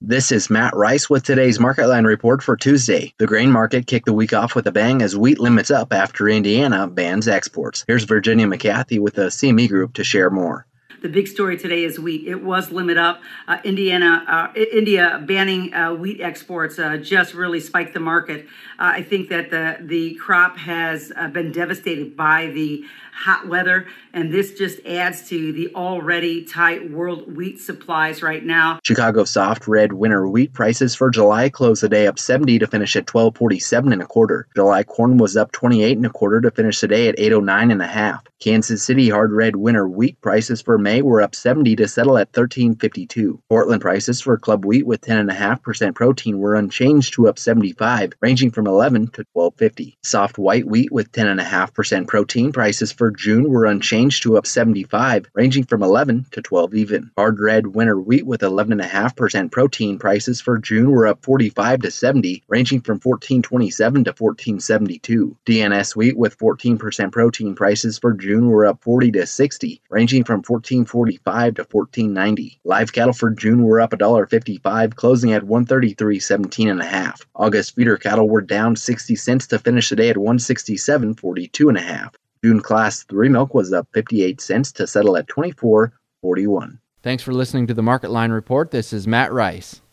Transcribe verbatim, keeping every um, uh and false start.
This is Matt Rice with today's Market Line report for Tuesday. The grain market kicked the week off with a bang as wheat limits up after Indiana bans exports. Here's Virginia McCarthy with the C M E Group to share more. The big story today is wheat. It was limit up. Uh, Indiana, uh, India banning uh, wheat exports uh, just really spiked the market. Uh, I think that the the crop has uh, been devastated by the hot weather, and this just adds to the already tight world wheat supplies right now. Chicago soft red winter wheat prices for July closed the day up seventy to finish at twelve forty-seven and a quarter. July corn was up twenty-eight and a quarter to finish the day at eight oh nine and a half. Kansas City hard red winter wheat prices for May were up seventy to settle at thirteen fifty-two. Portland prices for club wheat with ten point five percent protein were unchanged to up seventy-five, ranging from eleven to twelve fifty. Soft white wheat with ten point five percent protein prices for June were unchanged to up seventy-five, ranging from eleven to twelve even. Hard red winter wheat with eleven point five percent protein prices for June were up forty-five to seventy, ranging from fourteen twenty-seven to fourteen seventy-two. D N S wheat with fourteen percent protein prices for June were up forty to sixty, ranging from fourteen forty-five to fourteen ninety. Live cattle for June were up one dollar fifty-five, closing at one thirty-three seventeen and a half. August feeder cattle were down sixty cents to finish the day at one sixty-seven forty-two and a half. June class three milk was up fifty-eight cents to settle at twenty-four forty-one. Thanks for listening to the Market Line Report. This is Matt Rice.